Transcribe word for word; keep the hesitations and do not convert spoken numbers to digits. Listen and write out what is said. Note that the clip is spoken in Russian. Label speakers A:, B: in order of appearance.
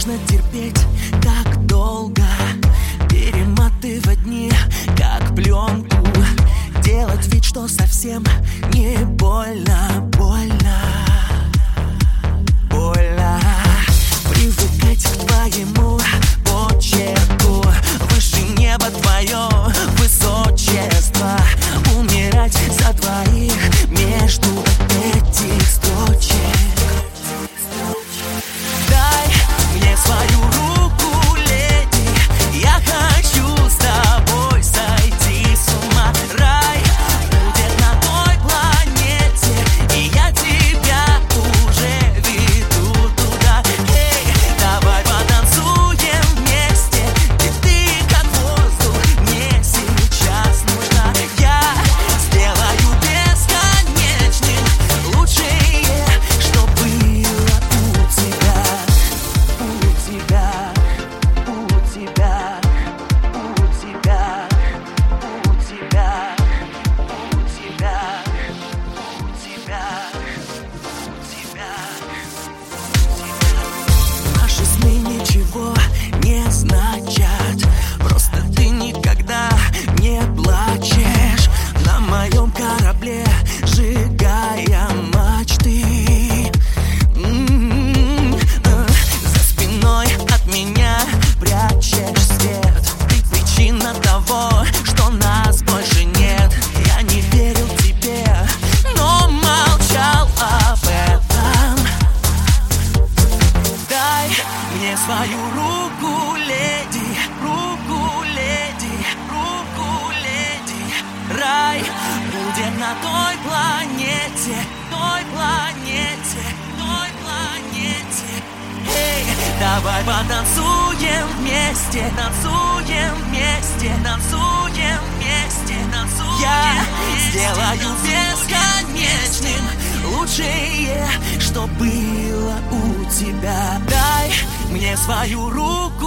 A: можно терпеть так долго, перематывать дни, как пленку, делать вид, что совсем не больно, больно, больно. Привыкать к твоему почерку, выше неба твое высочество, умирать за двоих между этих строчек. Дай мне свою руку, леди, я хочу с тобой сойти с ума. Рай будет на той планете, и я тебя уже веду туда. Эй, давай потанцуем вместе, ведь ты как воздух мне сейчас нужна. Я сделаю бесконечным лучшее, что было у тебя, у тебя, у тебя, у тебя, у тебя, у тебя, у тебя, у тебя. Наши сны ничего не значат, просто ты никогда не плачешь на моем корабле, сжигая мачты. М-м-м. Э, За спиной от меня прячешь свет, ты причина того, что нас больше нет. Я не верил тебе, но молчал об этом. Дай мне свою руку, леди, руку, леди, руку, леди. Рай будет на той планете, той планете, той планете. Эй, давай потанцуем вместе, танцуем вместе, танцуем вместе, танцуем. Я сделаю бесконечным лучшее, что было у тебя. Дай мне свою руку,